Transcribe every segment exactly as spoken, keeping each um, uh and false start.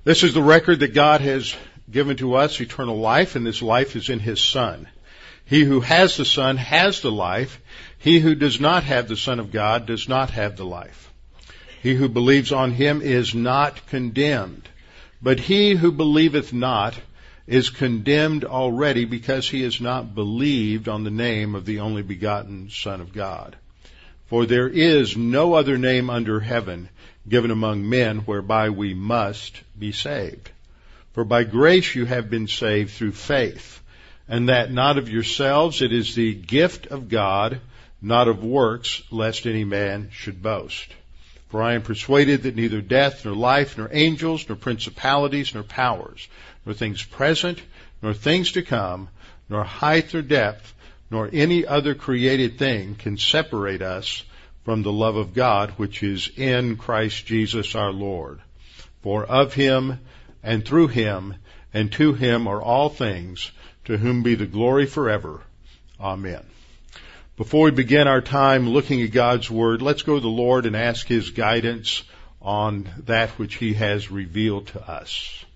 This is the record that God has given to us, eternal life, and this life is in His Son. He who has the Son has the life. He who does not have the Son of God does not have the life. He who believes on Him is not condemned, but he who believeth not is condemned already, because he has not believed on the name of the only begotten Son of God. For there is no other name under heaven given among men whereby we must be saved. For by grace you have been saved through faith, and that not of yourselves, it is the gift of God, not of works, lest any man should boast. For I am persuaded that neither death, nor life, nor angels, nor principalities, nor powers, nor things present, nor things to come, nor height or depth, nor any other created thing can separate us from the love of God, which is in Christ Jesus our Lord. For of Him, and through Him, and to Him are all things, to whom be the glory forever. Amen. Before we begin our time looking at God's Word, let's go to the Lord and ask His guidance on that which He has revealed to us.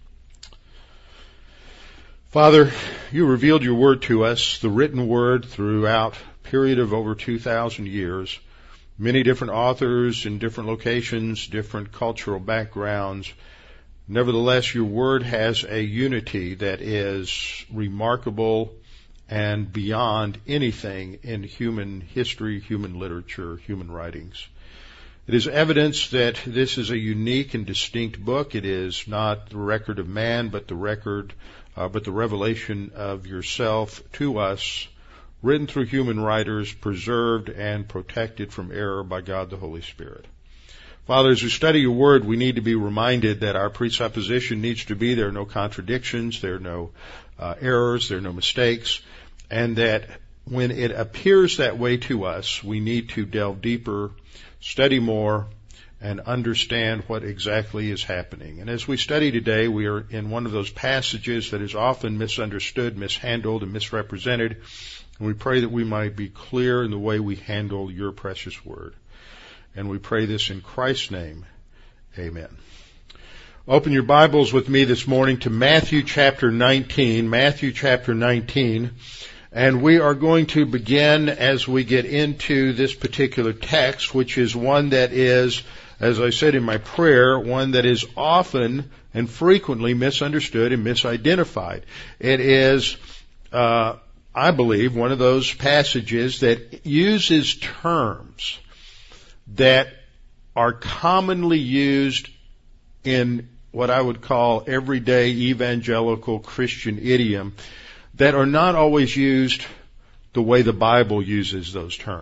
Father, You revealed Your Word to us, the written Word, throughout a period of over two thousand years. Many different authors in different locations, different cultural backgrounds. Nevertheless, Your Word has a unity that is remarkable and beyond anything in human history, human literature, human writings. It is evidence that this is a unique and distinct book. It is not the record of man, but the record, uh, but the revelation of Yourself to us, written through human writers, preserved and protected from error by God the Holy Spirit. Father, as we study Your Word, we need to be reminded that our presupposition needs to be there are no contradictions, there are no uh, errors, there are no mistakes, and that when it appears that way to us, we need to delve deeper, study more, and understand what exactly is happening. And as we study today, we are in one of those passages that is often misunderstood, mishandled, and misrepresented. And we pray that we might be clear in the way we handle Your precious Word. And we pray this in Christ's name. Amen. Open your Bibles with me this morning to Matthew chapter nineteen. Matthew chapter nineteen. And we are going to begin as we get into this particular text, which is one that is, as I said in my prayer, one that is often and frequently misunderstood and misidentified. It is, uh, I believe, one of those passages that uses terms that are commonly used in what I would call everyday evangelical Christian idiom that are not always used the way the Bible uses those terms.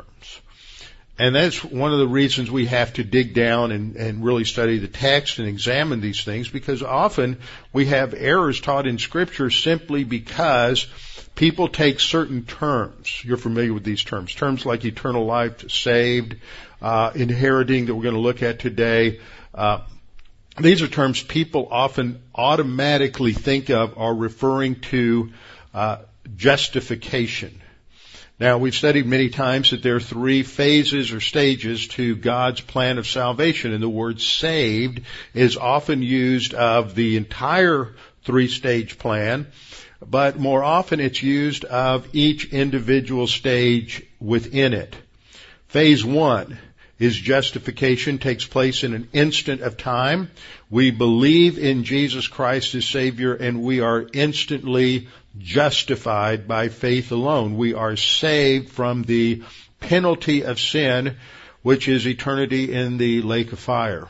And that's one of the reasons we have to dig down and, and really study the text and examine these things, because often we have errors taught in Scripture simply because people take certain terms. You're familiar with these terms. Terms like eternal life, saved, uh, inheriting that we're going to look at today. Uh, these are terms people often automatically think of are referring to uh, justification. Now, we've studied many times that there are three phases or stages to God's plan of salvation, and the word saved is often used of the entire three-stage plan, but more often it's used of each individual stage within it. Phase one is justification, takes place in an instant of time. We believe in Jesus Christ as Savior, and we are instantly justified by faith alone. We are saved from the penalty of sin, which is eternity in the lake of fire.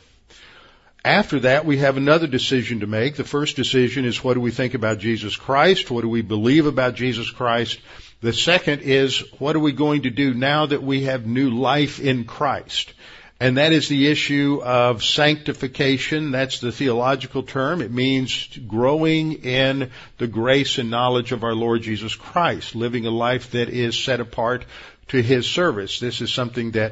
After that, we have another decision to make. The first decision is, what do we think about Jesus Christ? What do we believe about Jesus Christ? The second is, what are we going to do now that we have new life in Christ? And that is the issue of sanctification. That's the theological term. It means growing in the grace and knowledge of our Lord Jesus Christ, living a life that is set apart to His service. This is something that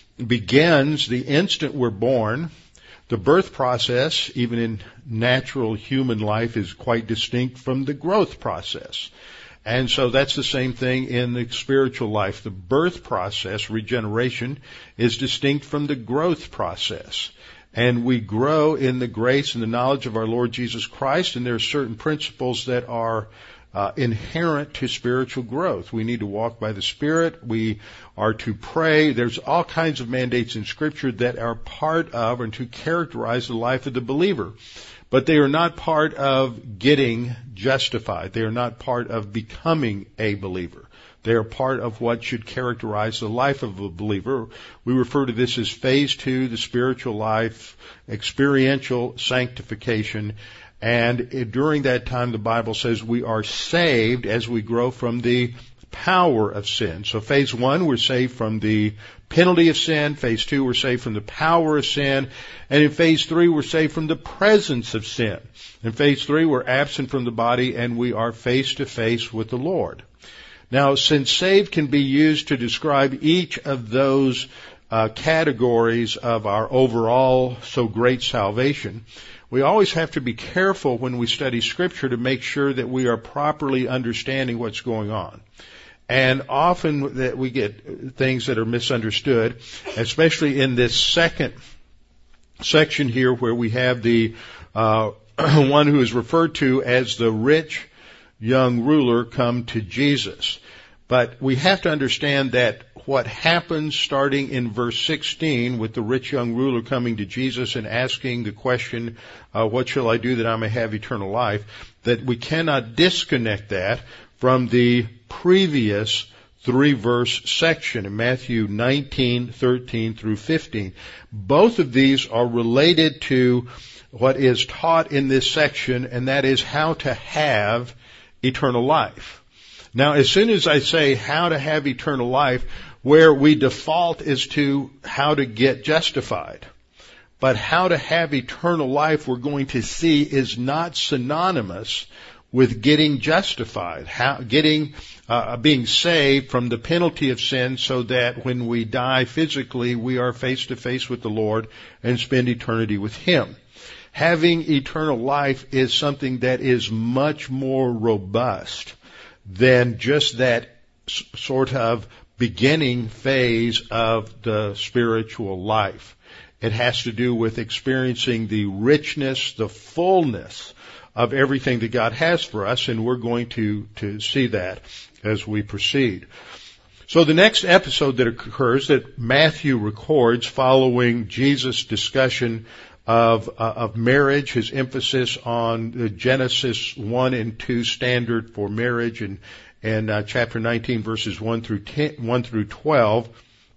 begins the instant we're born. The birth process, even in natural human life, is quite distinct from the growth process. And so that's the same thing in the spiritual life. The birth process, regeneration, is distinct from the growth process. and we grow in the grace and the knowledge of our Lord Jesus Christ, and there are certain principles that are uh, inherent to spiritual growth. We need to walk by the Spirit. We are to pray. There's all kinds of mandates in Scripture that are part of and to characterize the life of the believer. But they are not part of getting justified. They are not part of becoming a believer. They are part of what should characterize the life of a believer. We refer to this as phase two, the spiritual life, experiential sanctification. And during that time, the Bible says we are saved as we grow from the power of sin. So phase one, we're saved from the penalty of sin. Phase two, we're saved from the power of sin. And in phase three, we're saved from the presence of sin. In phase three, we're absent from the body and we are face to face with the Lord. Now, since saved can be used to describe each of those uh, categories of our overall so great salvation, we always have to be careful when we study Scripture to make sure that we are properly understanding what's going on. And often that we get things that are misunderstood, especially in this second section here where we have the uh, one who is referred to as the rich young ruler come to Jesus. But we have to understand that what happens starting in verse sixteen with the rich young ruler coming to Jesus and asking the question, uh, what shall I do that I may have eternal life, that we cannot disconnect that from the previous three-verse section in Matthew nineteen, thirteen through fifteen. Both of these are related to what is taught in this section, and that is how to have eternal life. Now, as soon as I say how to have eternal life, where we default is to how to get justified. But how to have eternal life, we're going to see, is not synonymous with getting justified, how, getting, uh, being saved from the penalty of sin so that when we die physically, we are face to face with the Lord and spend eternity with Him. Having eternal life is something that is much more robust than just that s- sort of beginning phase of the spiritual life. It has to do with experiencing the richness, the fullness of everything that God has for us, and we're going to, to see that as we proceed. So the next episode that occurs that Matthew records following Jesus' discussion of, uh, of marriage, his emphasis on the Genesis one and two standard for marriage, and, and uh, chapter nineteen verses one through ten, one through twelve,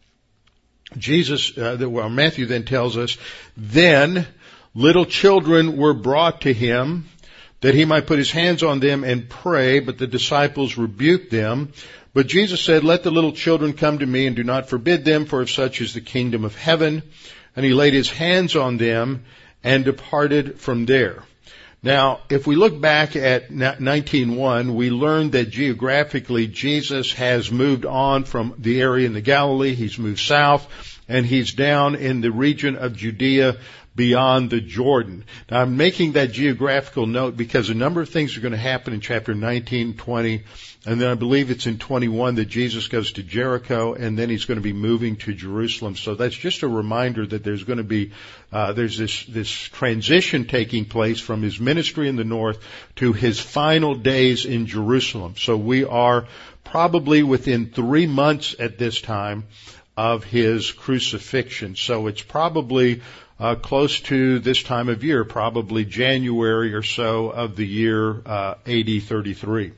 Jesus, uh, well, Matthew then tells us, then little children were brought to him, that he might put his hands on them and pray, but the disciples rebuked them. But Jesus said, let the little children come to me, and do not forbid them, for of such is the kingdom of heaven. And he laid his hands on them and departed from there. Now, if we look back at nineteen one, we learned that geographically Jesus has moved on from the area in the Galilee. He's moved south, and he's down in the region of Judea beyond the Jordan. Now, I'm making that geographical note because a number of things are going to happen in chapter nineteen, twenty, and then I believe it's in twenty-one that Jesus goes to Jericho, and then he's going to be moving to Jerusalem. So that's just a reminder that there's going to be, uh, there's this, this transition taking place from his ministry in the north to his final days in Jerusalem. So we are probably within three months at this time of his crucifixion. So it's probably Uh, close to this time of year, probably January or so of the year uh, A D thirty-three.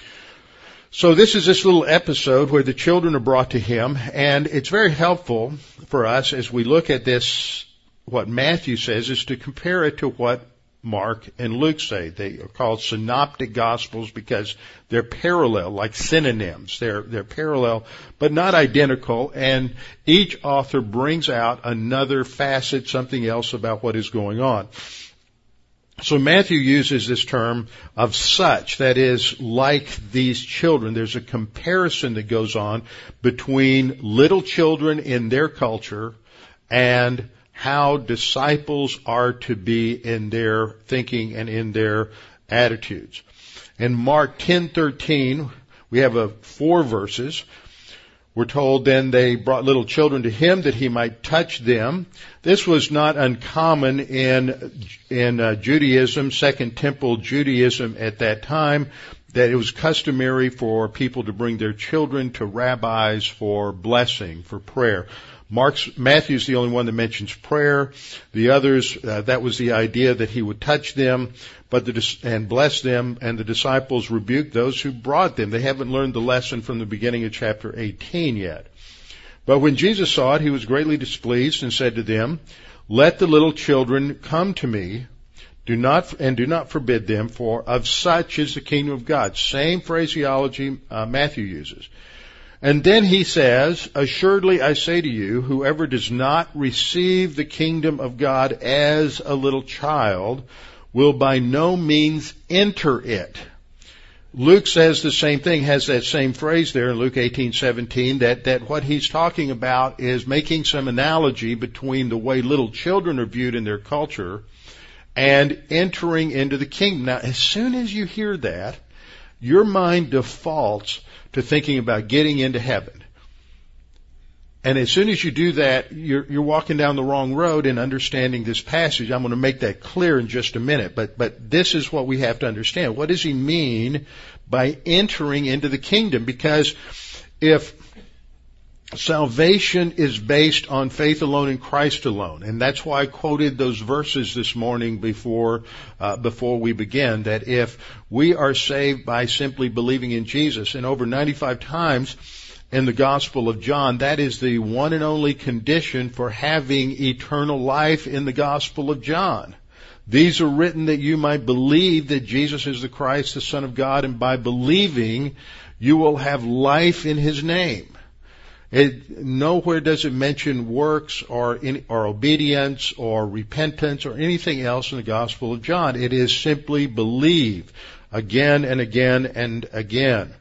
So this is this little episode where the children are brought to him, and it's very helpful for us as we look at this, what Matthew says, is to compare it to what Mark and Luke say. They are called synoptic gospels because they're parallel, like synonyms. They're, they're parallel, but not identical. And each author brings out another facet, something else about what is going on. So Matthew uses this term of such, that is, like these children. There's a comparison that goes on between little children in their culture and how disciples are to be in their thinking and in their attitudes. In Mark ten thirteen, we have a four verses We're told then they brought little children to him that he might touch them. This was not uncommon in in uh, Judaism, Second Temple Judaism at that time, that it was customary for people to bring their children to rabbis for blessing, for prayer. Mark's, Matthew's the only one that mentions prayer. The others, uh, that was the idea that he would touch them, but the, and bless them, and the disciples rebuked those who brought them. They haven't learned the lesson from the beginning of chapter eighteen yet. But when Jesus saw it, he was greatly displeased and said to them, "Let the little children come to me, do not, and do not forbid them, for of such is the kingdom of God." Same phraseology uh, Matthew uses. And then he says, "Assuredly I say to you, whoever does not receive the kingdom of God as a little child will by no means enter it." Luke says the same thing, has that same phrase there in Luke eighteen seventeen, that, that what he's talking about is making some analogy between the way little children are viewed in their culture and entering into the kingdom. Now, as soon as you hear that, your mind defaults to thinking about getting into heaven. And as soon as you do that, you're, you're walking down the wrong road in understanding this passage. I'm going to make that clear in just a minute. But, but this is what we have to understand. What does he mean by entering into the kingdom? Because if salvation is based on faith alone in Christ alone, and that's why I quoted those verses this morning before uh, before we began, that if we are saved by simply believing in Jesus, and over ninety-five times in the Gospel of John, that is the one and only condition for having eternal life in the Gospel of John. These are written that you might believe that Jesus is the Christ, the Son of God, and by believing you will have life in his name. It, nowhere does it mention works or, in, or obedience or repentance or anything else in the Gospel of John. It is simply believe again and again and again.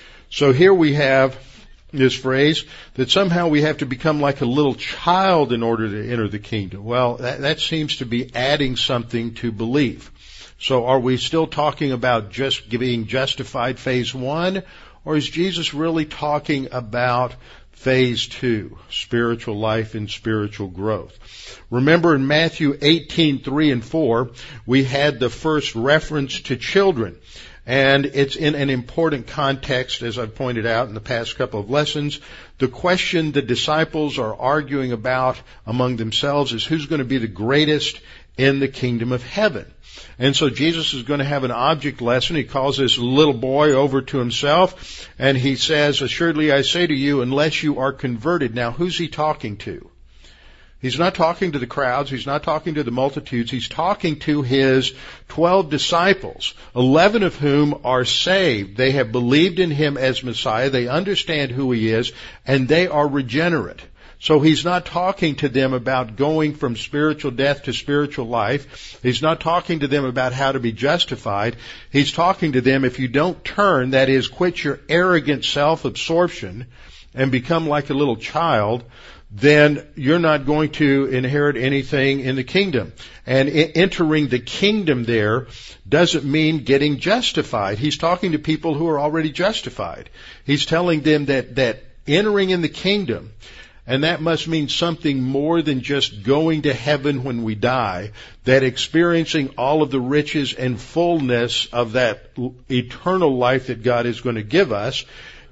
So here we have this phrase that somehow we have to become like a little child in order to enter the kingdom. Well, that, that seems to be adding something to belief. So are we still talking about just being justified phase one, or is Jesus really talking about phase two, spiritual life and spiritual growth? Remember in Matthew eighteen, three and four, we had the first reference to children. And it's in an important context, as I've pointed out in the past couple of lessons. The question the disciples are arguing about among themselves is who's going to be the greatest in the kingdom of heaven. And so Jesus is going to have an object lesson. He calls this little boy over to himself, and he says, "Assuredly I say to you, unless you are converted." Now, who's he talking to? He's not talking to the crowds. He's not talking to the multitudes. He's talking to his twelve disciples, eleven of whom are saved. They have believed in him as Messiah. They understand who he is, and they are regenerate. So he's not talking to them about going from spiritual death to spiritual life. He's not talking to them about how to be justified. He's talking to them, if you don't turn, that is, quit your arrogant self-absorption and become like a little child, then you're not going to inherit anything in the kingdom. And entering the kingdom there doesn't mean getting justified. He's talking to people who are already justified. He's telling them that, that entering in the kingdom, and that must mean something more than just going to heaven when we die, that experiencing all of the riches and fullness of that eternal life that God is going to give us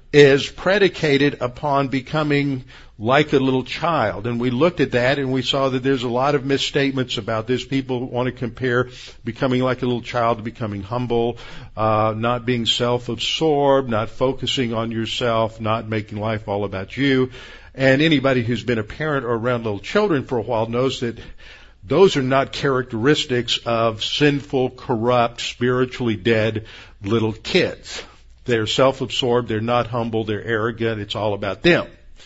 is predicated upon becoming like a little child. And we looked at that and we saw that there's a lot of misstatements about this. People want to compare becoming like a little child to becoming humble, uh, not being self-absorbed, not focusing on yourself, not making life all about you. And anybody who's been a parent or around little children for a while knows that those are not characteristics of sinful, corrupt, spiritually dead little kids. They're self-absorbed, they're not humble, they're arrogant, it's all about them.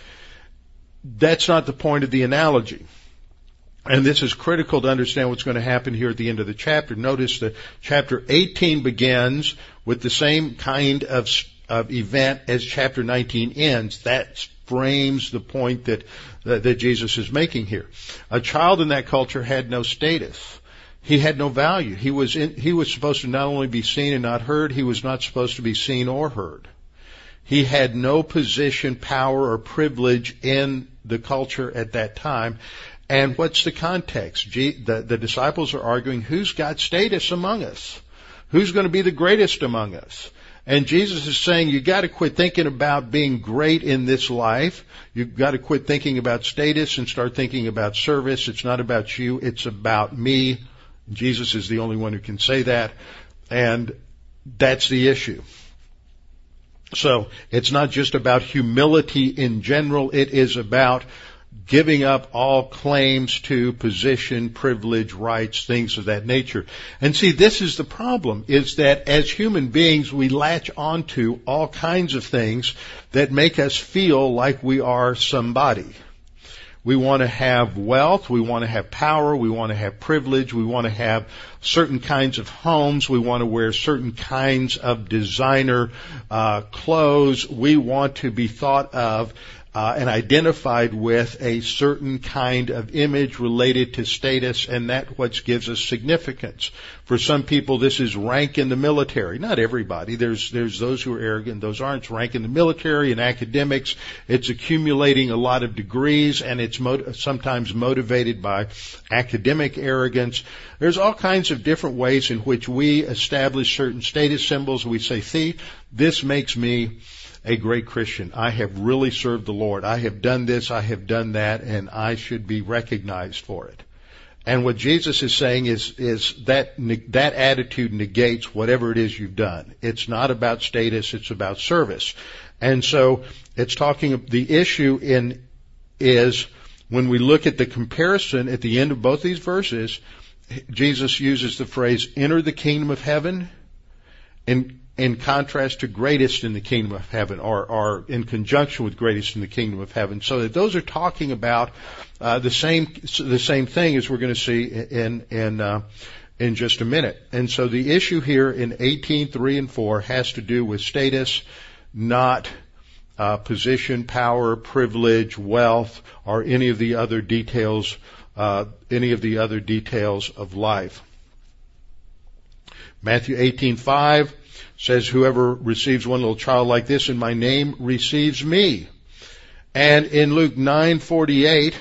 That's not the point of the analogy. And this is critical to understand what's going to happen here at the end of the chapter. Notice that chapter eighteen begins with the same kind of, of event as chapter nineteen ends. That frames the point that, that, that Jesus is making here. A child in that culture had no status. He had no value. He was in, he was supposed to not only be seen and not heard, he was not supposed to be seen or heard. He had no position, power, or privilege in the culture at that time. And what's the context? Gee, the, the disciples are arguing, who's got status among us? Who's going to be the greatest among us? And Jesus is saying, you got to quit thinking about being great in this life. You've got to quit thinking about status and start thinking about service. It's not about you. It's about me. Jesus is the only one who can say that. And that's the issue. So it's not just about humility in general. It is about giving up all claims to position, privilege, rights, things of that nature. And see, this is the problem, is that as human beings, we latch onto all kinds of things that make us feel like we are somebody. We want to have wealth, we want to have power, we want to have privilege, we want to have certain kinds of homes, we want to wear certain kinds of designer uh clothes, we want to be thought of Uh, and identified with a certain kind of image related to status, and that what gives us significance. For some people, this is rank in the military. Not everybody. There's there's those who are arrogant, those aren't. It's rank in the military and academics. It's accumulating a lot of degrees, and it's mot- sometimes motivated by academic arrogance. There's all kinds of different ways in which we establish certain status symbols. We say, see, this makes me a great Christian. I have really served the Lord. I have done this, I have done that, and I should be recognized for it. And what Jesus is saying is, is that, that attitude negates whatever it is you've done. It's not about status, it's about service. And so, it's talking, the issue in, is, when we look at the comparison at the end of both these verses, Jesus uses the phrase, enter the kingdom of heaven, and in contrast to greatest in the kingdom of heaven, or, or in conjunction with greatest in the kingdom of heaven. So that those are talking about uh, the same the same thing as we're going to see in in uh, in just a minute. And so the issue here in eighteen three and four has to do with status, not uh, position, power, privilege, wealth, or any of the other details uh, any of the other details of life. Matthew eighteen five says, whoever receives one little child like this in my name receives me. And in Luke nine forty-eight,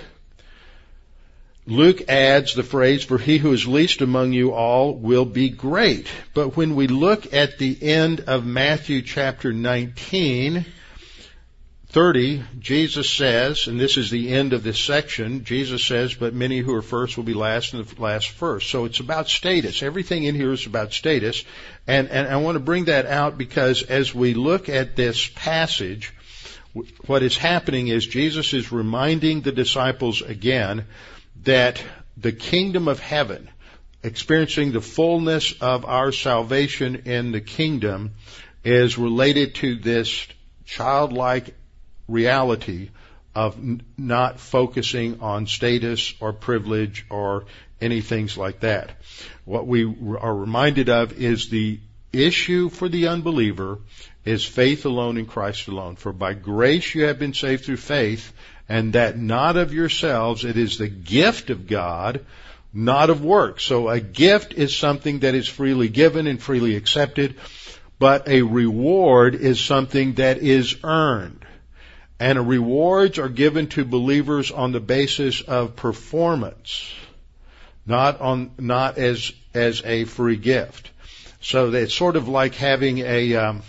Luke adds the phrase, for he who is least among you all will be great. But when we look at the end of Matthew chapter nineteen, thirty, Jesus says, and this is the end of this section, Jesus says, but many who are first will be last and the last first. So it's about status. Everything in here is about status. And, and I want to bring that out because as we look at this passage, what is happening is Jesus is reminding the disciples again that the kingdom of heaven, experiencing the fullness of our salvation in the kingdom, is related to this childlike reality of n- not focusing on status or privilege or any things like that. What we are reminded of is the issue for the unbeliever is faith alone in Christ alone. For by grace you have been saved through faith, and that not of yourselves, it is the gift of God, not of works. So a gift is something that is freely given and freely accepted, but a reward is something that is earned. And rewards are given to believers on the basis of performance, not on, not as, as a free gift. So it's sort of like having a, um,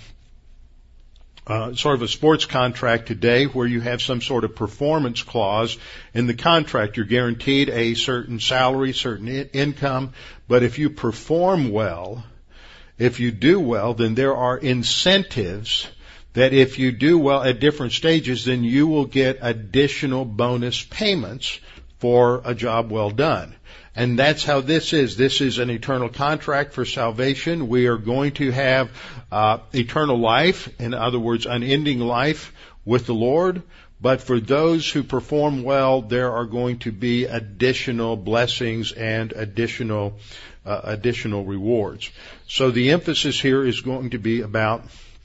uh, sort of a sports contract today where you have some sort of performance clause in the contract. You're guaranteed a certain salary, certain I- income, but if you perform well, if you do well, then there are incentives that if you do well at different stages, then you will get additional bonus payments for a job well done. And that's how this is. This is an eternal contract for salvation. We are going to have uh, eternal life, in other words, unending life with the Lord. But for those who perform well, there are going to be additional blessings and additional uh, additional rewards. So the emphasis here is going to be about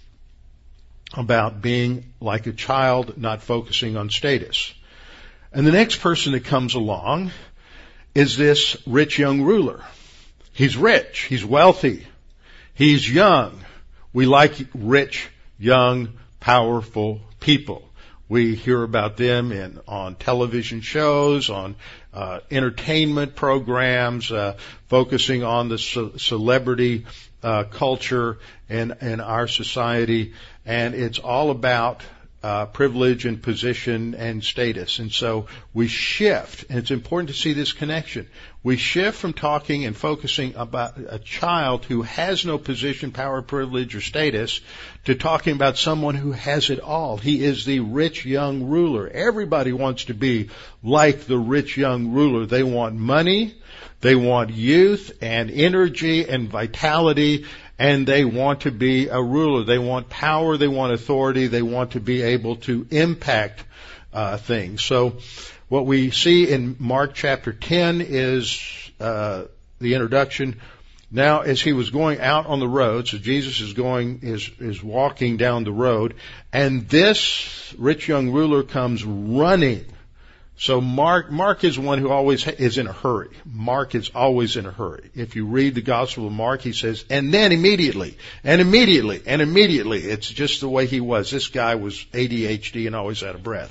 about being like a child, not focusing on status. And the next person that comes along is this rich young ruler. He's rich. He's wealthy. He's young. We like rich, young, powerful people. We hear about them in on television shows, on uh, entertainment programs, uh, focusing on the ce- celebrity uh, culture in in our society, and it's all about uh, privilege and position and status. And so we shift, and it's important to see this connection. We shift from talking and focusing about a child who has no position, power, privilege, or status to talking about someone who has it all. He is the rich young ruler. Everybody wants to be like the rich young ruler. They want money, they want youth and energy and vitality, and they want to be a ruler. They want power, they want authority, they want to be able to impact uh, things. So what we see in Mark chapter ten is uh, the introduction. Now, as he was going out on the road, so Jesus is going, is, is walking down the road, and this rich young ruler comes running. So Mark, Mark is one who always is in a hurry. Mark is always in a hurry. If you read the Gospel of Mark, he says, and then immediately, and immediately, and immediately. It's just the way he was. This guy was A D H D and always out of breath.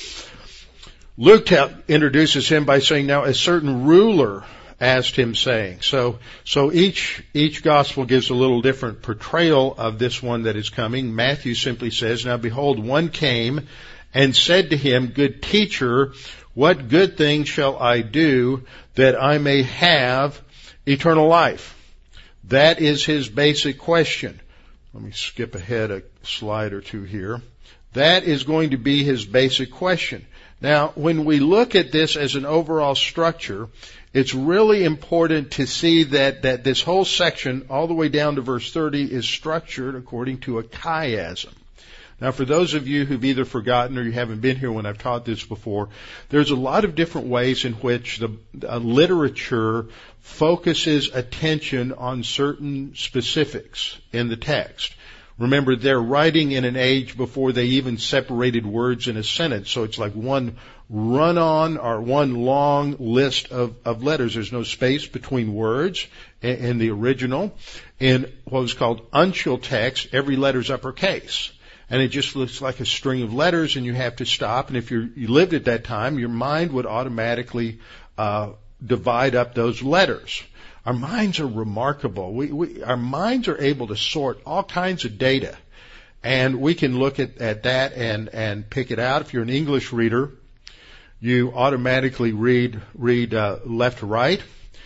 Luke t- introduces him by saying, now a certain ruler asked him, saying. So, so each, each gospel gives a little different portrayal of this one that is coming. Matthew simply says, now behold, one came and said to him, good teacher, what good thing shall I do that I may have eternal life? That is his basic question. Let me skip ahead a slide or two here. That is going to be his basic question. Now, when we look at this as an overall structure, it's really important to see that, that this whole section, all the way down to verse thirty, is structured according to a chiasm. Now, for those of you who've either forgotten or you haven't been here when I've taught this before, there's a lot of different ways in which the uh, literature focuses attention on certain specifics in the text. Remember, they're writing in an age before they even separated words in a sentence, so it's like one run-on or one long list of, of letters. There's no space between words in, in the original. In what was called uncial text, every letter's uppercase. And it just looks like a string of letters, and you have to stop. And if you're, you lived at that time, your mind would automatically uh, divide up those letters. Our minds are remarkable. We, we, our minds are able to sort all kinds of data, and we can look at, at that and, and pick it out. If you're an English reader, you automatically read read uh, left to right,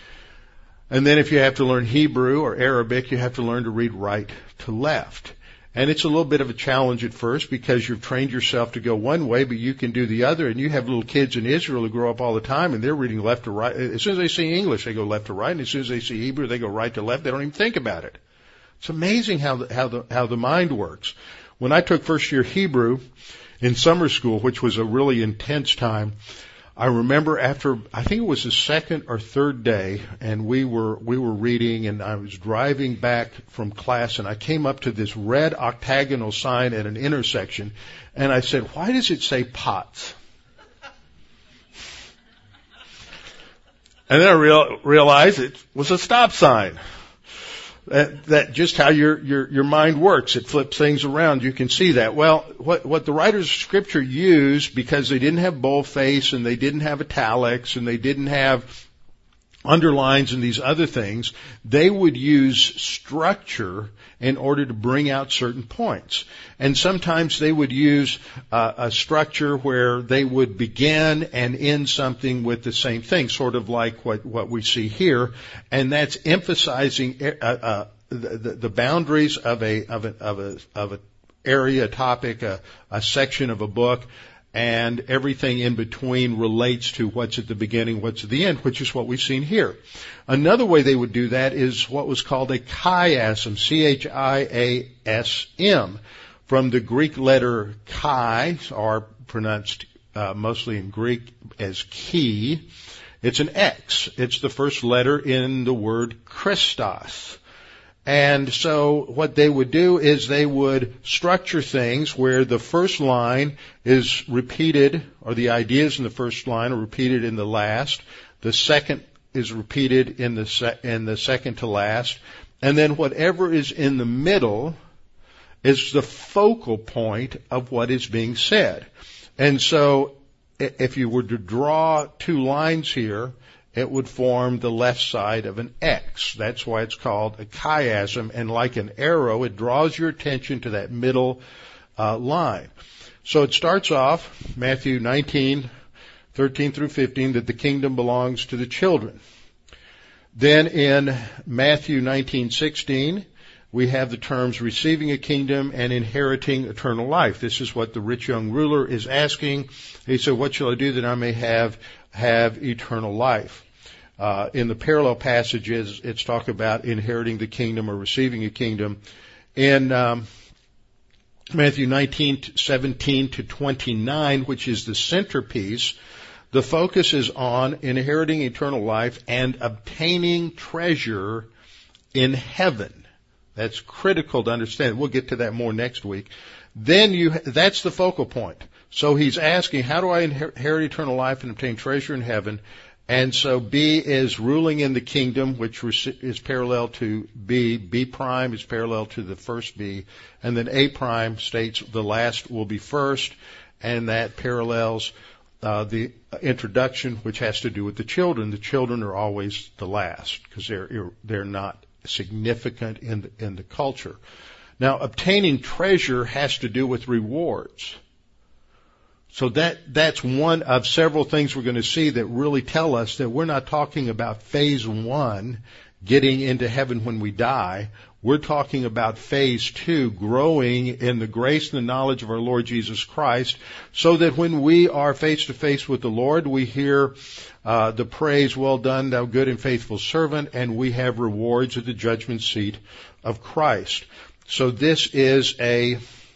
and then if you have to learn Hebrew or Arabic, you have to learn to read right to left. And it's a little bit of a challenge at first because you've trained yourself to go one way, but you can do the other. And you have little kids in Israel who grow up all the time, and they're reading left to right. As soon as they see English, they go left to right. And as soon as they see Hebrew, they go right to left. They don't even think about it. It's amazing how the, how the, how the mind works. When I took first year Hebrew in summer school, which was a really intense time, I remember after, I think it was the second or third day, and we were, we were reading, and I was driving back from class, and I came up to this red octagonal sign at an intersection, and I said, why does it say pots? And then I real, realized it was a stop sign. That, that just how your, your, your mind works. It flips things around. You can see that. Well, what, what the writers of Scripture used, because they didn't have boldface and they didn't have italics and they didn't have underlines and these other things, they would use structure in order to bring out certain points. And sometimes they would use uh, a structure where they would begin and end something with the same thing, sort of like what, what we see here. And that's emphasizing uh, uh, the, the boundaries of a of a of a of a area, a topic, a, a section of a book. And everything in between relates to what's at the beginning, what's at the end, which is what we've seen here. Another way they would do that is what was called a chiasm, C H I A S M, from the Greek letter chi, or pronounced uh, mostly in Greek as chi. It's an X. It's the first letter in the word Christos. And so what they would do is they would structure things where the first line is repeated, or the ideas in the first line are repeated in the last. The second is repeated in the se- in the second to last. And then whatever is in the middle is the focal point of what is being said. And so if you were to draw two lines here, it would form the left side of an X. That's why it's called a chiasm. And like an arrow, it draws your attention to that middle uh, line. So it starts off, Matthew nineteen, thirteen through fifteen, that the kingdom belongs to the children. Then in Matthew nineteen sixteen, we have the terms receiving a kingdom and inheriting eternal life. This is what the rich young ruler is asking. He said, what shall I do that I may have, have eternal life? Uh, in the parallel passages, it's talk about inheriting the kingdom or receiving a kingdom. In, um, Matthew nineteen, seventeen to twenty-nine, which is the centerpiece, the focus is on inheriting eternal life and obtaining treasure in heaven. That's critical to understand. We'll get to that more next week. Then you, that's the focal point. So he's asking, how do I inherit eternal life and obtain treasure in heaven? And so B is ruling in the kingdom, which is parallel to B. B prime is parallel to the first B. And then A prime states the last will be first, and that parallels uh, the introduction, which has to do with the children. The children are always the last because they're they're not significant in the, in the culture. Now, obtaining treasure has to do with rewards. So that, that's one of several things we're going to see that really tell us that we're not talking about phase one, getting into heaven when we die. We're talking about phase two, growing in the grace and the knowledge of our Lord Jesus Christ, so that when we are face to face with the Lord, we hear uh, the praise, well done, thou good and faithful servant, and we have rewards at the judgment seat of Christ. So this is a,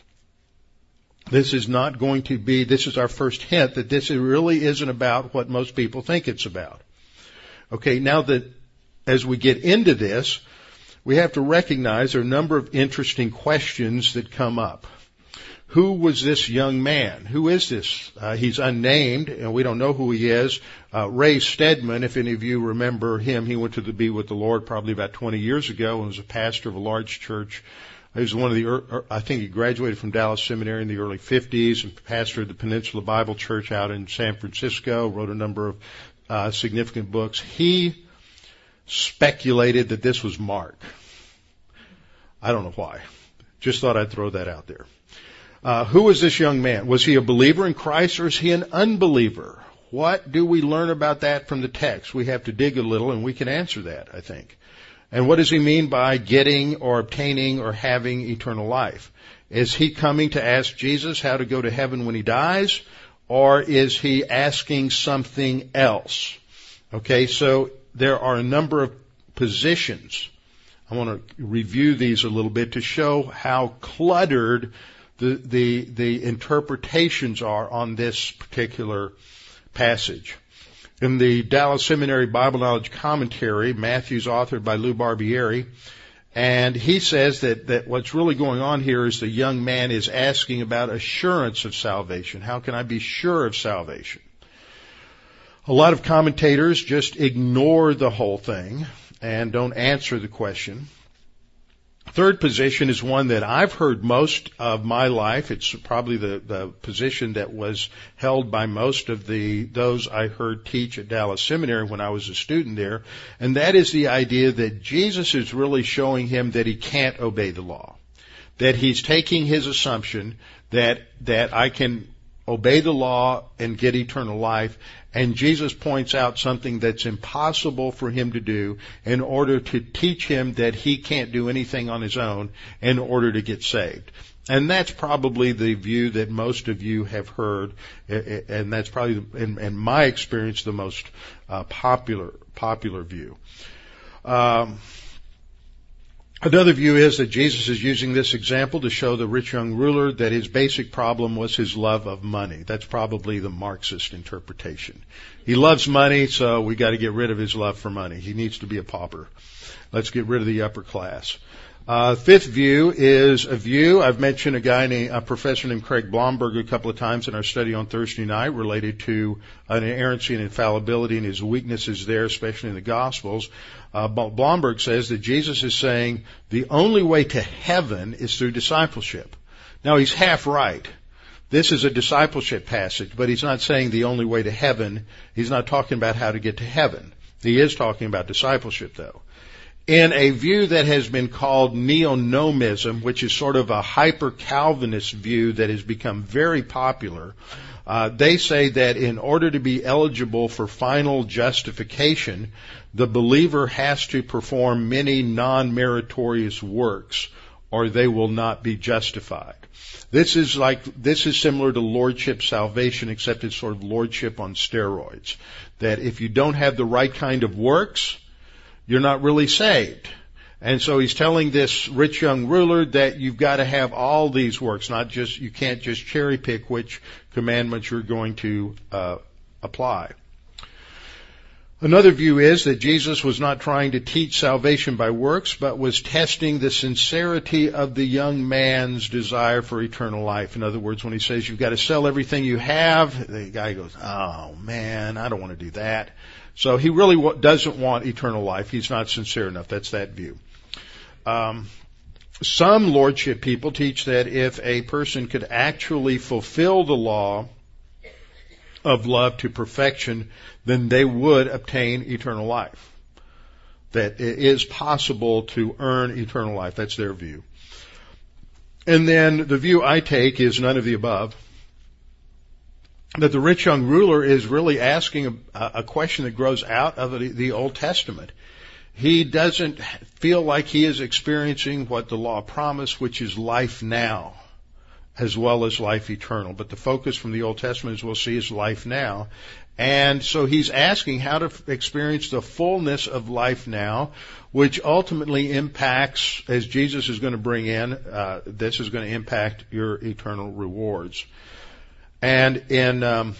this is not going to be, this is our first hint that this really isn't about what most people think it's about. Okay, now that as we get into this, we have to recognize there are a number of interesting questions that come up. Who was this young man? Who is this? Uh, he's unnamed, and we don't know who he is. Uh, Ray Stedman, if any of you remember him, he went to the be with the Lord probably about twenty years ago and was a pastor of a large church. He was one of the, I think he graduated from Dallas Seminary in the early fifties and pastored the Peninsula Bible Church out in San Francisco, wrote a number of uh, significant books. He speculated that this was Mark. I don't know why. Just thought I'd throw that out there. Uh, who was this young man? Was he a believer in Christ or is he an unbeliever? What do we learn about that from the text? We have to dig a little and we can answer that, I think. And what does he mean by getting or obtaining or having eternal life? Is he coming to ask Jesus how to go to heaven when he dies? Or is he asking something else? Okay, so there are a number of positions. I want to review these a little bit to show how cluttered the, the, the interpretations are on this particular passage. In the Dallas Seminary Bible Knowledge Commentary, Matthew's authored by Lou Barbieri, and he says that, that what's really going on here is the young man is asking about assurance of salvation. How can I be sure of salvation? A lot of commentators just ignore the whole thing and don't answer the question. Third position is one that I've heard most of my life. It's probably the, the position that was held by most of the those I heard teach at Dallas Seminary when I was a student there, and that is the idea that Jesus is really showing him that he can't obey the law, that he's taking his assumption that that I can obey the law and get eternal life. And Jesus points out something that's impossible for him to do in order to teach him that he can't do anything on his own in order to get saved. And that's probably the view that most of you have heard, and that's probably, in, in my experience, the most uh, popular popular view. Um, Another view is that Jesus is using this example to show the rich young ruler that his basic problem was his love of money. That's probably the Marxist interpretation. He loves money, so we got to get rid of his love for money. He needs to be a pauper. Let's get rid of the upper class. Uh, fifth view is a view. I've mentioned a guy named, a professor named Craig Blomberg a couple of times in our study on Thursday night related to inerrancy and infallibility and his weaknesses there, especially in the Gospels. Uh, Blomberg says that Jesus is saying the only way to heaven is through discipleship. Now, he's half right. This is a discipleship passage, but he's not saying the only way to heaven. He's not talking about how to get to heaven. He is talking about discipleship, though. In a view that has been called neo-nomism, which is sort of a hyper-Calvinist view that has become very popular, uh, they say that in order to be eligible for final justification, the believer has to perform many non-meritorious works, or they will not be justified. This is like, this is similar to lordship salvation, except it's sort of lordship on steroids. That if you don't have the right kind of works, you're not really saved. And so he's telling this rich young ruler that you've got to have all these works, not just, you can't just cherry pick which commandments you're going to uh, apply. Another view is that Jesus was not trying to teach salvation by works, but was testing the sincerity of the young man's desire for eternal life. In other words, when he says you've got to sell everything you have, the guy goes, oh man, I don't want to do that. So he really doesn't want eternal life. He's not sincere enough. That's that view. Um, some lordship people teach that if a person could actually fulfill the law of love to perfection, then they would obtain eternal life. That it is possible to earn eternal life. That's their view. And then the view I take is none of the above. That the rich young ruler is really asking a, a question that grows out of the, the Old Testament. He doesn't feel like he is experiencing what the law promised, which is life now, as well as life eternal. But the focus from the Old Testament, as we'll see, is life now. And so he's asking how to experience the fullness of life now, which ultimately impacts, as Jesus is going to bring in, uh, this is going to impact your eternal rewards. And in, um,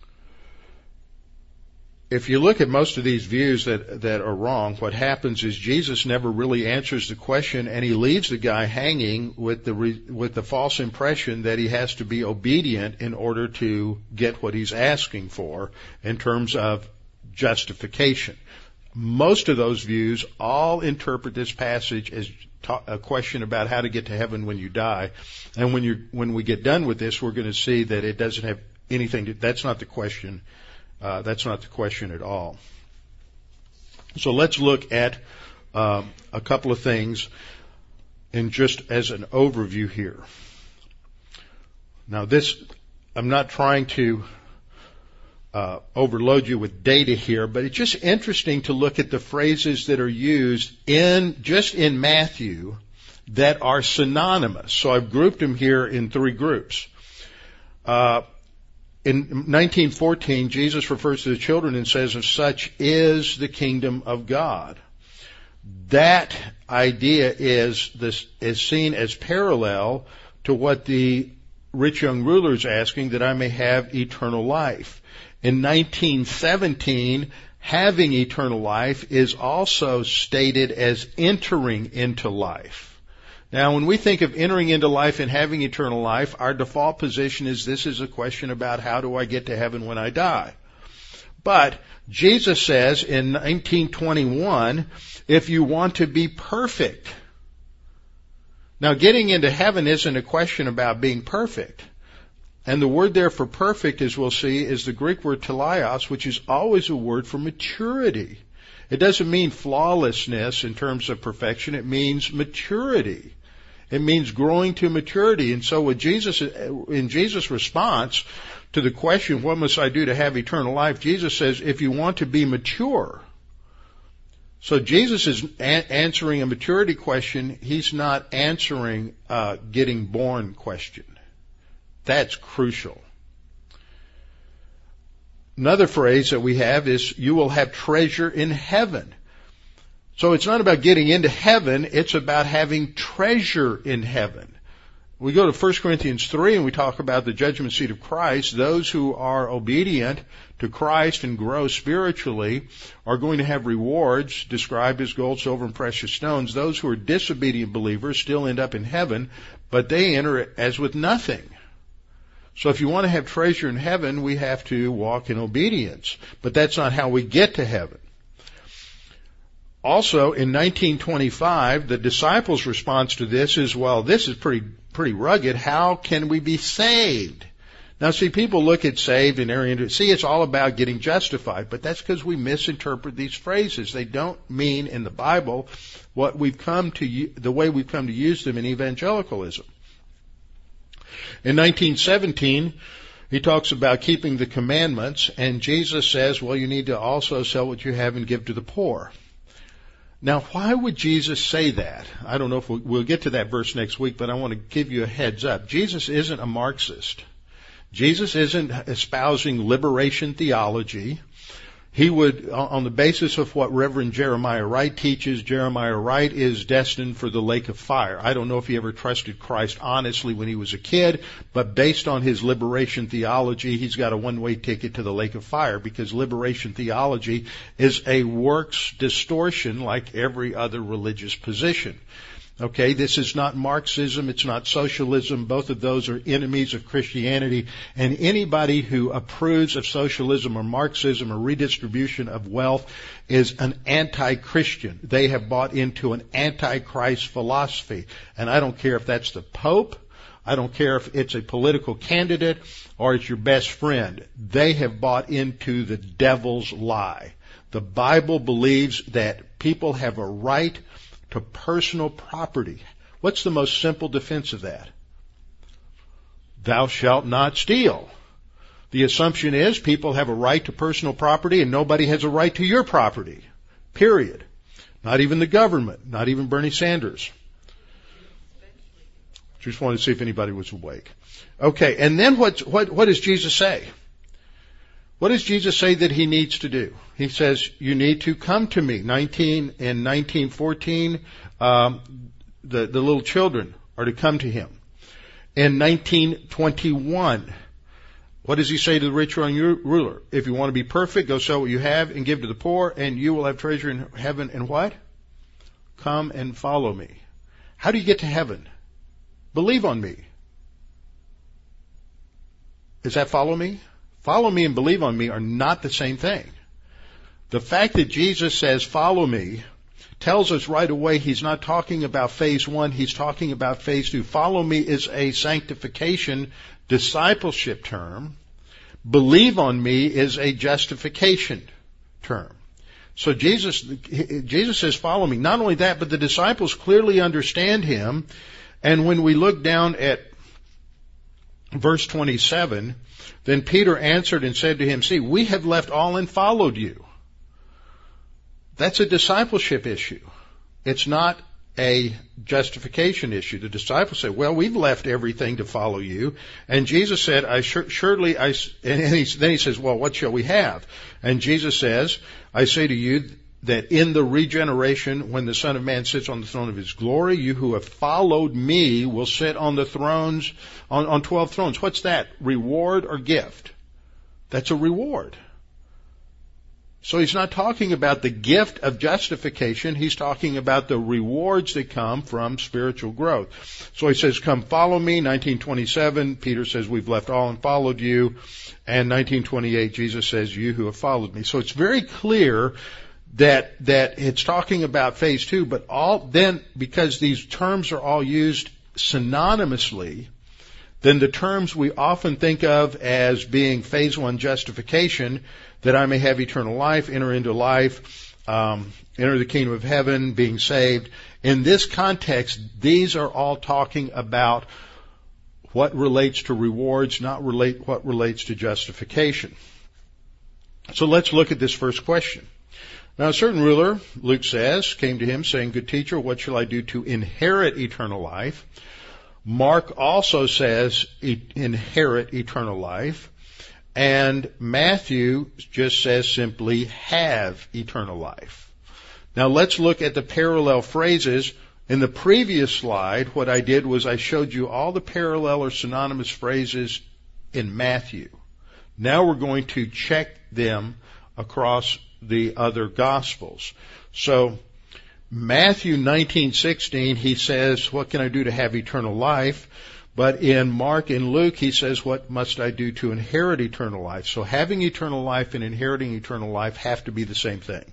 if you look at most of these views that, that are wrong, what happens is Jesus never really answers the question, and he leaves the guy hanging with the, re, with the false impression that he has to be obedient in order to get what he's asking for in terms of justification. Most of those views all interpret this passage as a question about how to get to heaven when you die. And when you when we get done with this, we're going to see that it doesn't have anything to, that's not the question. Uh, that's not the question at all. So let's look at um, a couple of things and just as an overview here. Now this, I'm not trying to Uh, overload you with data here, but it's just interesting to look at the phrases that are used in, just in Matthew, that are synonymous. So I've grouped them here in three groups. Uh, in nineteen fourteen, Jesus refers to the children and says, "Of such is the kingdom of God." That idea is this, is seen as parallel to what the rich young ruler is asking, that I may have eternal life. In nineteen seventeen, having eternal life is also stated as entering into life. Now, when we think of entering into life and having eternal life, our default position is this is a question about how do I get to heaven when I die. But Jesus says in nineteen twenty-one, if you want to be perfect. Now, getting into heaven isn't a question about being perfect. And the word there for perfect, as we'll see, is the Greek word teleios, which is always a word for maturity. It doesn't mean flawlessness in terms of perfection. It means maturity. It means growing to maturity. And so with Jesus, in Jesus' response to the question, what must I do to have eternal life? Jesus says, if you want to be mature. So Jesus is a- answering a maturity question. He's not answering a getting born question. That's crucial. Another phrase that we have is, you will have treasure in heaven. So it's not about getting into heaven, it's about having treasure in heaven. We go to First Corinthians three and we talk about the judgment seat of Christ. Those who are obedient to Christ and grow spiritually are going to have rewards described as gold, silver, and precious stones. Those who are disobedient believers still end up in heaven, but they enter it as with nothing. So if you want to have treasure in heaven, we have to walk in obedience. But that's not how we get to heaven. Also, in nineteen twenty-five, the disciples' response to this is, well, this is pretty pretty rugged. How can we be saved? Now, see, people look at saved and enter into, see, it's all about getting justified, but that's because we misinterpret these phrases. They don't mean in the Bible what we've come to, the way we've come to use them in evangelicalism. In nineteen seventeen, he talks about keeping the commandments, and Jesus says, well, you need to also sell what you have and give to the poor. Now, why would Jesus say that? I don't know if we'll, we'll get to that verse next week, but I want to give you a heads up. Jesus isn't a Marxist. Jesus isn't espousing liberation theology. He would, on the basis of what Reverend Jeremiah Wright teaches, Jeremiah Wright is destined for the lake of fire. I don't know if he ever trusted Christ honestly when he was a kid, but based on his liberation theology, he's got a one-way ticket to the lake of fire, because liberation theology is a works distortion like every other religious position. Okay, this is not Marxism, it's not socialism. Both of those are enemies of Christianity. And anybody who approves of socialism or Marxism or redistribution of wealth is an anti-Christian. They have bought into an anti-Christ philosophy. And I don't care if that's the Pope, I don't care if it's a political candidate or it's your best friend. They have bought into the devil's lie. The Bible believes that people have a right to personal property. What's the most simple defense of that? Thou shalt not steal. The assumption is people have a right to personal property and nobody has a right to your property. Period. Not even the government. Not even Bernie Sanders. Just wanted to see if anybody was awake. Okay, and then what, what, what does Jesus say? What does Jesus say that he needs to do? He says, you need to come to me. nineteen in nineteen fourteen, um, the, the little children are to come to him. In nineteen twenty-one, what does he say to the rich young ruler? If you want to be perfect, go sell what you have and give to the poor, and you will have treasure in heaven. And what? Come and follow me. How do you get to heaven? Believe on me. Is that follow me? Follow me and believe on me are not the same thing. The fact that Jesus says, follow me, tells us right away he's not talking about phase one, he's talking about phase two. Follow me is a sanctification, discipleship term. Believe on me is a justification term. So Jesus, Jesus says, follow me. Not only that, but the disciples clearly understand him. And when we look down at verse twenty-seven, then Peter answered and said to him, see, we have left all and followed you. That's a discipleship issue. It's not a justification issue. The disciples said, well, we've left everything to follow you. And Jesus said, I sur- surely, I, and he, then he says, well, what shall we have? And Jesus says, I say to you that in the regeneration, when the Son of Man sits on the throne of his glory, you who have followed me will sit on the thrones, on, on twelve thrones. What's that? Reward or gift? That's a reward. So he's not talking about the gift of justification. He's talking about the rewards that come from spiritual growth. So he says, come follow me. nineteen twenty-seven, Peter says, we've left all and followed you. And nineteen twenty-eight, Jesus says, you who have followed me. So it's very clear that that it's talking about phase two, but all then, because these terms are all used synonymously, then the terms we often think of as being phase one justification, that I may have eternal life, enter into life, um, enter the kingdom of heaven, being saved. In this context, these are all talking about what relates to rewards, not relate what relates to justification. So let's look at this first question. Now a certain ruler, Luke says, came to him saying, good teacher, what shall I do to inherit eternal life? Mark also says, inherit eternal life. And Matthew just says simply, have eternal life. Now let's look at the parallel phrases. In the previous slide, what I did was I showed you all the parallel or synonymous phrases in Matthew. Now we're going to check connect them across the other Gospels. So, Matthew nineteen sixteen, he says, what can I do to have eternal life? But in Mark and Luke, he says, what must I do to inherit eternal life? So having eternal life and inheriting eternal life have to be the same thing.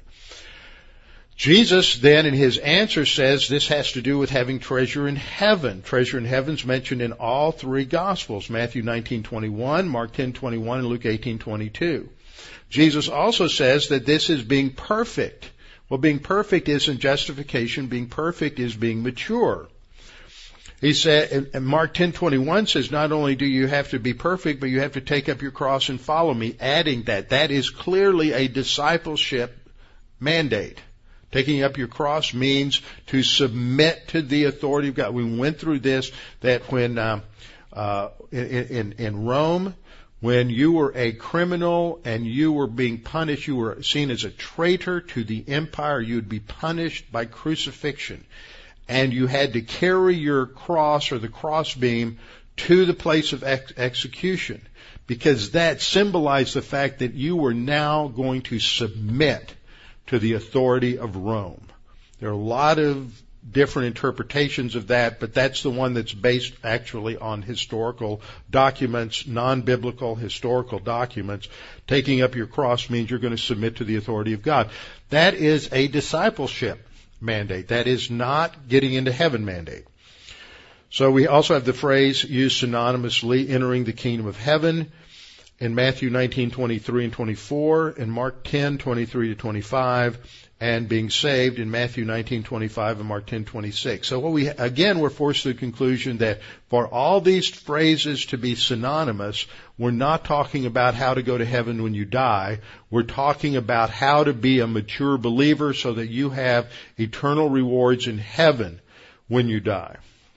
Jesus then in his answer says this has to do with having treasure in heaven. Treasure in heaven is mentioned in all three Gospels, Matthew nineteen twenty-one, Mark ten twenty-one, and Luke eighteen twenty-two. Jesus also says that this is being perfect. Well, being perfect isn't justification. Being perfect is being mature. He said, and Mark ten twenty-one says, not only do you have to be perfect, but you have to take up your cross and follow me, adding that. That is clearly a discipleship mandate. Taking up your cross means to submit to the authority of God. We went through this, that when um, uh, in, in, in Rome, when you were a criminal and you were being punished, you were seen as a traitor to the empire, you would be punished by crucifixion. And you had to carry your cross or the crossbeam to the place of ex- execution, because that symbolized the fact that you were now going to submit to the authority of Rome. There are a lot of different interpretations of that, but that's the one that's based actually on historical documents, non-biblical historical documents. Taking up your cross means you're going to submit to the authority of God. That is a discipleship mandate. That is not getting into heaven mandate. So we also have the phrase used synonymously, entering the kingdom of heaven, in Matthew nineteen twenty-three and twenty-four, in Mark ten twenty-three to twenty-five, and being saved in Matthew nineteen twenty-five and Mark ten twenty-six. So what we again we're forced to the conclusion that for all these phrases to be synonymous, we're not talking about how to go to heaven when you die. We're talking about how to be a mature believer so that you have eternal rewards in heaven when you die.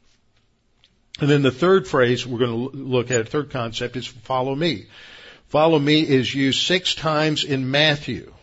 And then the third phrase we're going to look at, third concept, is follow me. Follow me is used six times in Matthew.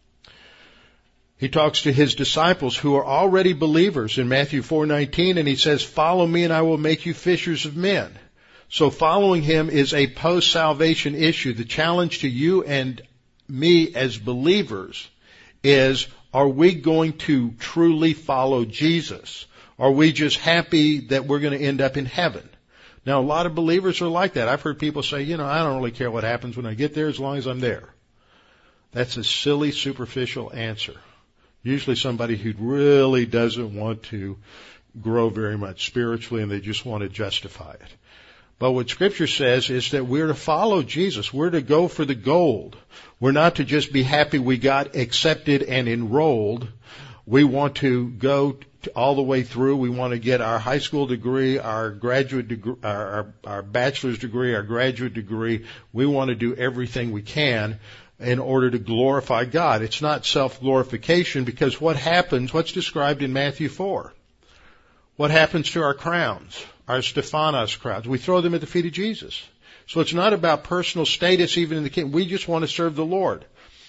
He talks to his disciples who are already believers in Matthew four nineteen, and he says, follow me and I will make you fishers of men. So following him is a post-salvation issue. The challenge to you and me as believers is, are we going to truly follow Jesus? Are we just happy that we're going to end up in heaven? Now, a lot of believers are like that. I've heard people say, you know, I don't really care what happens when I get there as long as I'm there. That's a silly, superficial answer. Usually somebody who really doesn't want to grow very much spiritually and they just want to justify it. But what Scripture says is that we're to follow Jesus. We're to go for the gold. We're not to just be happy we got accepted and enrolled. We want to go all the way through. We want to get our high school degree, our graduate degree, our, our, our bachelor's degree, our graduate degree. We want to do everything we can in order to glorify God. It's not self-glorification, because what happens, what's described in Matthew four? What happens to our crowns, our Stephanos crowns? We throw them at the feet of Jesus. So it's not about personal status even in the kingdom. We just want to serve the Lord.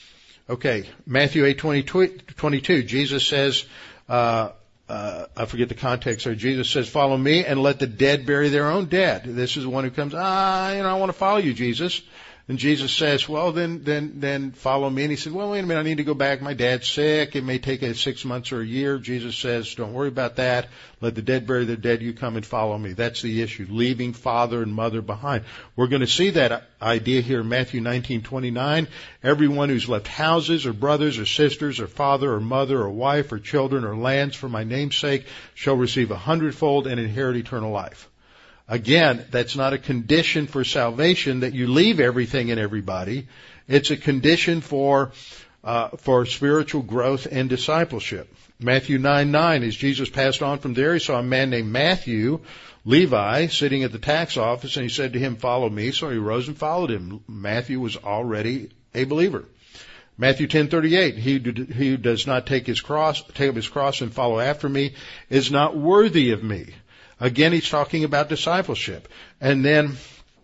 Okay, Matthew eight twenty-two, Jesus says, uh, uh, I forget the context there. Jesus says, follow me and let the dead bury their own dead. This is the one who comes, ah, you know, I want to follow you, Jesus. And Jesus says, well, then, then, then follow me. And he said, well, wait a minute, I need to go back. My dad's sick. It may take a six months or a year. Jesus says, don't worry about that. Let the dead bury their dead. You come and follow me. That's the issue. Leaving father and mother behind. We're going to see that idea here in Matthew nineteen twenty-nine. Everyone who's left houses or brothers or sisters or father or mother or wife or children or lands for my name's sake shall receive a hundredfold and inherit eternal life. Again, that's not a condition for salvation that you leave everything and everybody. It's a condition for uh, for spiritual growth and discipleship. Matthew nine nine, as Jesus passed on from there, he saw a man named Matthew, Levi, sitting at the tax office, and he said to him, follow me. So he rose and followed him. Matthew was already a believer. Matthew ten thirty-eight, he who does not take his cross, take up his cross and follow after me is not worthy of me. Again, he's talking about discipleship. And then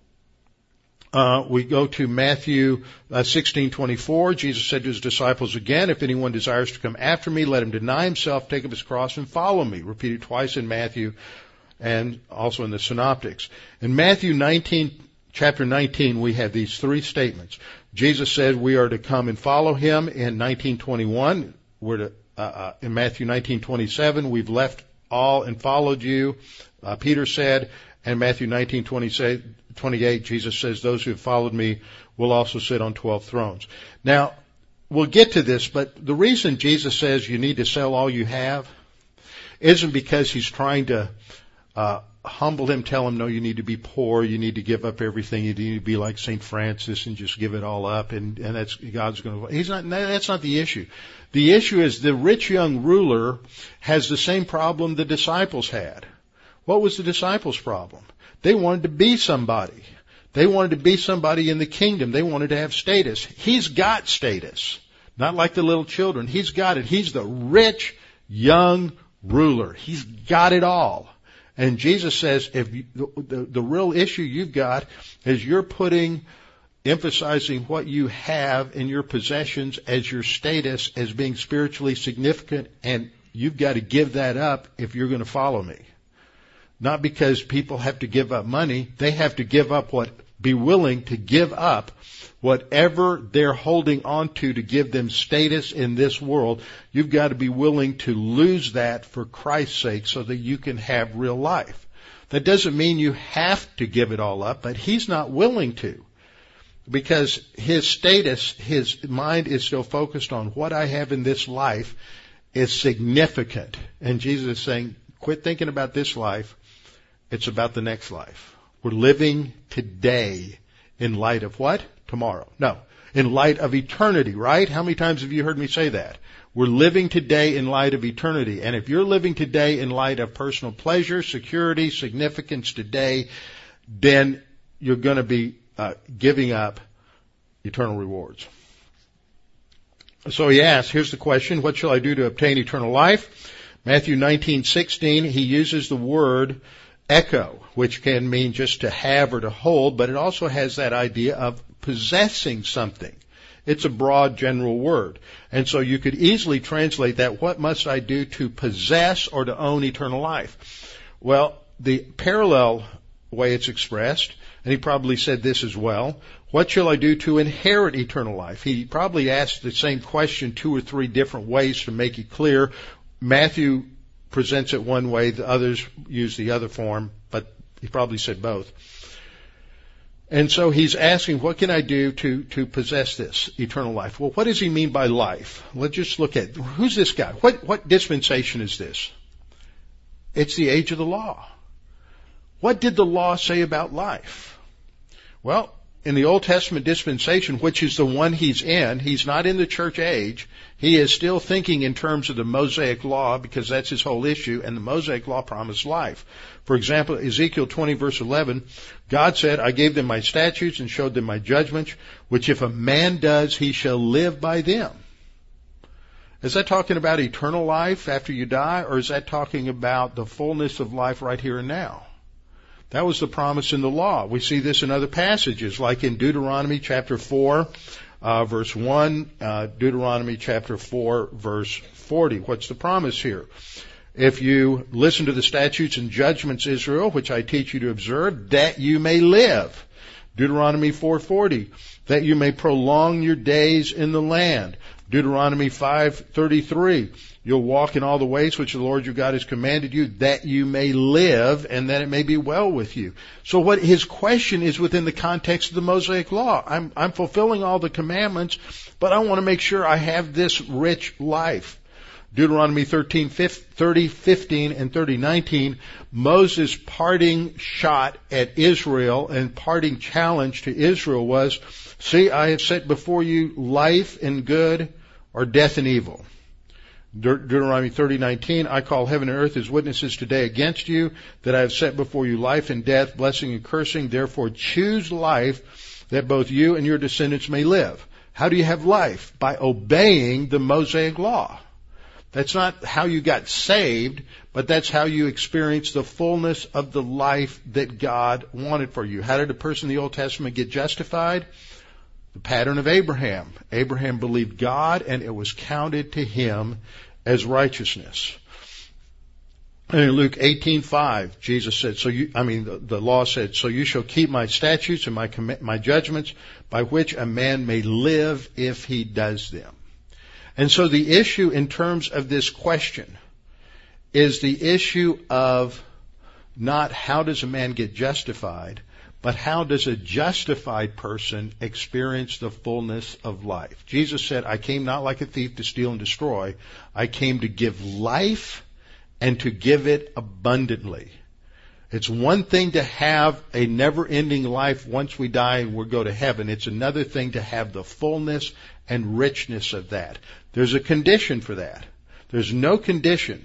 uh we go to Matthew uh, sixteen twenty-four. Jesus said to his disciples again, if anyone desires to come after me, let him deny himself, take up his cross, and follow me. Repeated twice in Matthew and also in the Synoptics. In Matthew nineteen, chapter nineteen, we have these three statements. Jesus said we are to come and follow him in nineteen twenty-one. We're to, uh, uh, in Matthew nineteen twenty-seven, we've left all and followed you, uh, Peter said. And Matthew nineteen twenty-eight, Jesus says, those who have followed me will also sit on twelve thrones. Now, we'll get to this, but the reason Jesus says you need to sell all you have isn't because he's trying to uh humble him, tell him, no, you need to be poor, you need to give up everything, you need to be like Saint Francis and just give it all up, and, and that's, God's going to, he's not, that's not the issue. The issue is the rich young ruler has the same problem the disciples had. What was the disciples' problem? They wanted to be somebody. They wanted to be somebody in the kingdom. They wanted to have status. He's got status. Not like the little children. He's got it. He's the rich young ruler. He's got it all. And Jesus says, if you, the, the, the real issue you've got is you're putting, emphasizing what you have in your possessions as your status as being spiritually significant, and you've got to give that up if you're going to follow me. Not because people have to give up money, they have to give up what, be willing to give up whatever they're holding on to to give them status in this world. You've got to be willing to lose that for Christ's sake so that you can have real life. That doesn't mean you have to give it all up, but he's not willing to. Because his status, his mind is still focused on what I have in this life is significant. And Jesus is saying, quit thinking about this life. It's about the next life. We're living today in light of what? Tomorrow. No. In light of eternity, right? How many times have you heard me say that? We're living today in light of eternity. And if you're living today in light of personal pleasure, security, significance today, then you're going to be uh, giving up eternal rewards. So he asks, here's the question, what shall I do to obtain eternal life? Matthew nineteen sixteen, he uses the word echo, which can mean just to have or to hold, but it also has that idea of possessing something. It's a broad general word. And so you could easily translate that, what must I do to possess or to own eternal life? Well, the parallel way it's expressed, and he probably said this as well, what shall I do to inherit eternal life? He probably asked the same question two or three different ways to make it clear. Matthew presents it one way, the others use the other form, but he probably said both. And so he's asking, what can I do to, to possess this eternal life? Well, what does he mean by life? Let's just look at, who's this guy? What, what dispensation is this? It's the age of the law. What did the law say about life? Well, in the Old Testament dispensation, which is the one he's in, he's not in the church age. He is still thinking in terms of the Mosaic law because that's his whole issue, and the Mosaic law promised life. For example, Ezekiel twenty verse eleven, God said, I gave them my statutes and showed them my judgments, which if a man does, he shall live by them. Is that talking about eternal life after you die, or is that talking about the fullness of life right here and now? That was the promise in the law. We see this in other passages, like in Deuteronomy chapter four, uh, verse one, uh, Deuteronomy chapter four, verse forty. What's the promise here? If you listen to the statutes and judgments, Israel, which I teach you to observe, that you may live. Deuteronomy four forty, that you may prolong your days in the land. Deuteronomy five thirty-three, you'll walk in all the ways which the Lord your God has commanded you, that you may live and that it may be well with you. So what his question is within the context of the Mosaic law. I'm, I'm fulfilling all the commandments, but I want to make sure I have this rich life. Deuteronomy thirteen, thirty, fifteen, and thirty, nineteen, Moses' parting shot at Israel and parting challenge to Israel was, see, I have set before you life and good or death and evil. De- Deuteronomy thirty, nineteen, I call heaven and earth as witnesses today against you, that I have set before you life and death, blessing and cursing. Therefore choose life, that both you and your descendants may live. How do you have life? By obeying the Mosaic law. That's not how you got saved, but that's how you experience the fullness of the life that God wanted for you. How did a person in the Old Testament get justified? The pattern of Abraham. Abraham believed God, and it was counted to him as righteousness. And in Luke eighteen five, Jesus said, so you, I mean, the, the law said, so you shall keep my statutes and my, comm- my judgments by which a man may live if he does them. And so the issue in terms of this question is the issue of not how does a man get justified, but how does a justified person experience the fullness of life? Jesus said, I came not like a thief to steal and destroy. I came to give life and to give it abundantly. It's one thing to have a never-ending life once we die and we go to heaven. It's another thing to have the fullness and richness of that. There's a condition for that. There's no condition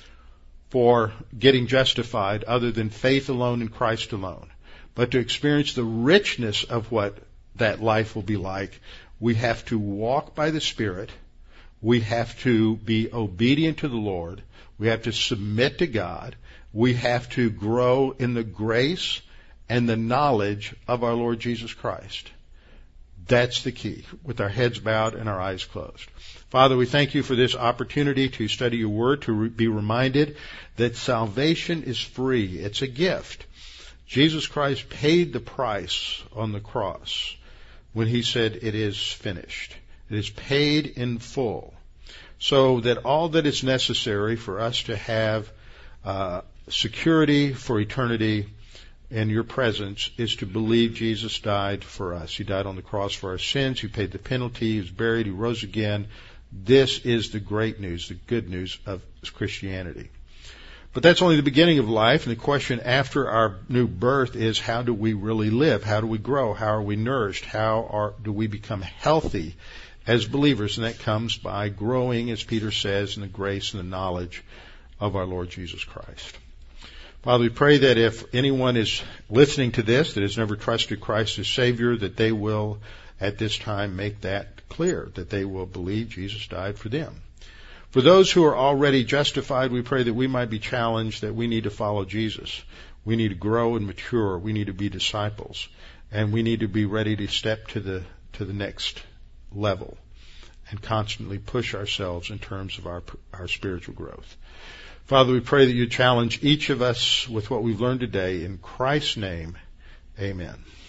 for getting justified other than faith alone in Christ alone. But to experience the richness of what that life will be like, we have to walk by the Spirit. We have to be obedient to the Lord. We have to submit to God. We have to grow in the grace and the knowledge of our Lord Jesus Christ. That's the key, with our heads bowed and our eyes closed. Father, we thank you for this opportunity to study your word, to re- be reminded that salvation is free. It's a gift. Jesus Christ paid the price on the cross when he said, it is finished. It is paid in full. So that all that is necessary for us to have uh, security for eternity in your presence is to believe Jesus died for us. He died on the cross for our sins. He paid the penalty. He was buried. He rose again. This is the great news, the good news of Christianity. But that's only the beginning of life, and the question after our new birth is, how do we really live? How do we grow? How are we nourished? How are, do we become healthy as believers? And that comes by growing, as Peter says, in the grace and the knowledge of our Lord Jesus Christ. Father, we pray that if anyone is listening to this that has never trusted Christ as Savior, that they will at this time make that clear, that they will believe Jesus died for them. For those who are already justified, we pray that we might be challenged that we need to follow Jesus. We need to grow and mature. We need to be disciples. And we need to be ready to step to the to the next level and constantly push ourselves in terms of our our spiritual growth. Father, we pray that you challenge each of us with what we've learned today. In Christ's name, amen.